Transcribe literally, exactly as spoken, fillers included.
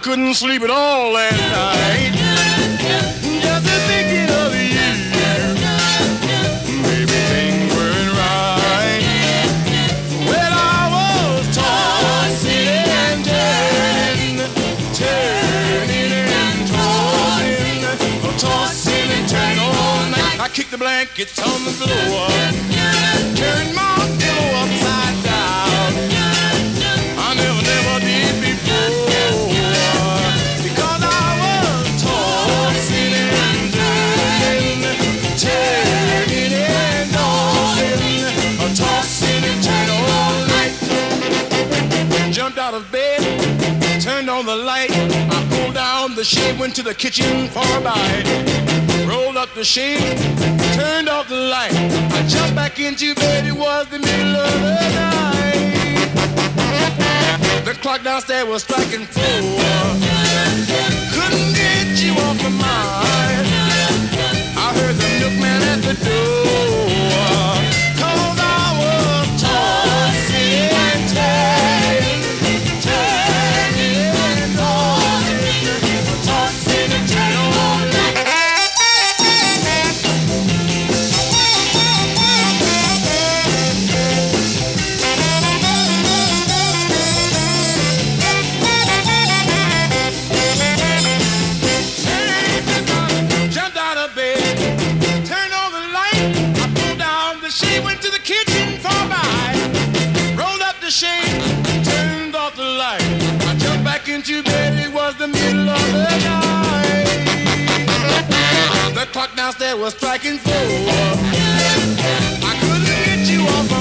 couldn't sleep at all last night. Just thinking of you. Maybe things weren't right. Well, I was tossing and turning, turning and tossing, tossing and turning all night. I kicked the blankets on the floor, turned my pillow upside down. I never, never did before. Jumped out of bed, turned on the light. I pulled down the shade, went to the kitchen for a bite. Rolled up the shade, turned off the light. I jumped back into bed, it was the middle of the night. The clock downstairs was striking four. Couldn't get you off my mind. I heard the milkman at the door. Cause I was tossing and turning, turning and tossing, tossing and turning all night. Jumped out of bed, turned on the light. I pulled down the shade, went to the kitchen for a bite. Rolled up the shade, turned off the light. I jumped back into bed, it was the middle of the night. The clock downstairs was striking four. I couldn't get you off